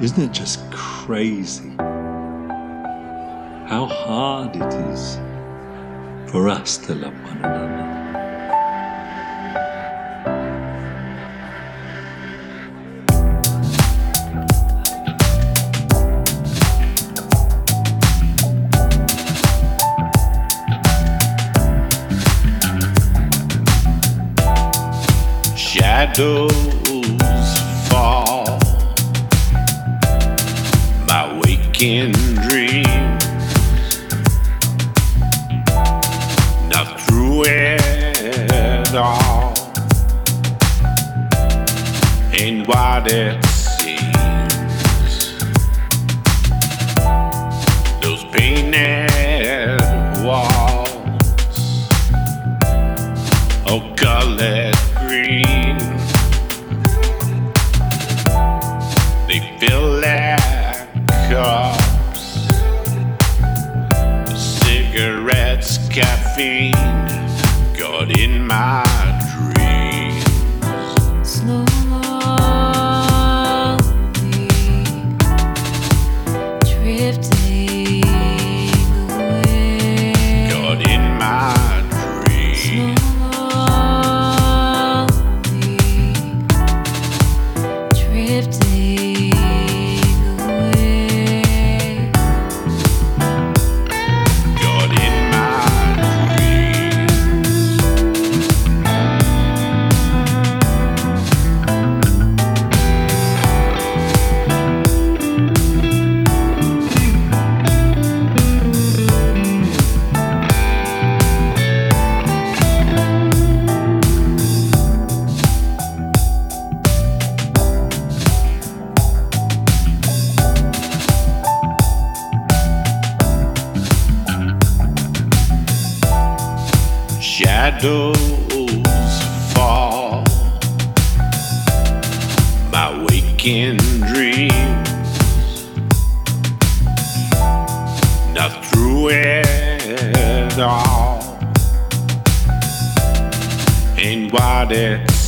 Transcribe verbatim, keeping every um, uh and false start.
Isn't it just crazy how hard it is for us to love one another? Shadows fall, my waking dreams, not through it all, ain't what it seems. Those painted walls, oh, colored green, they feel like cups, cigarettes, caffeine, got in my dreams. Slowly drifting away, Got in my dreams. Drifting away, Got in my dreams. Shadows fall, my waking dreams, not through it all, ain't what it